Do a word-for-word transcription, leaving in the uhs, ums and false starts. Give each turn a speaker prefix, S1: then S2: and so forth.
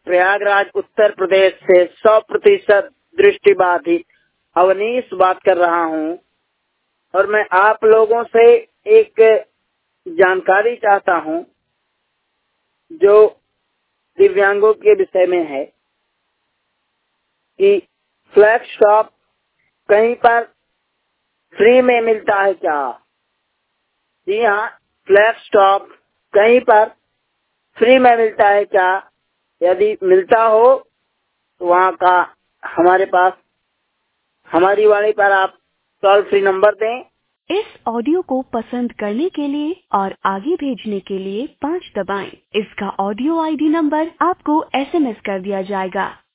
S1: प्रयागराज उत्तर प्रदेश से सौ प्रतिशत दृष्टिबाधित अवनीश बात कर रहा हूँ और मैं आप लोगों से एक जानकारी चाहता हूँ जो दिव्यांगों के विषय में है कि फ्लैक्स शॉप कहीं पर फ्री में मिलता है क्या? जी हाँ, फ्लैक्स स्टॉप कहीं पर फ्री में मिलता है क्या? यदि मिलता हो तो वहाँ का हमारे पास हमारी वाणी पर आप टोल फ्री नंबर दें।
S2: इस ऑडियो को पसंद करने के लिए और आगे भेजने के लिए पाँच दबाएं। इसका ऑडियो आईडी नंबर आपको एसएमएस कर दिया जाएगा।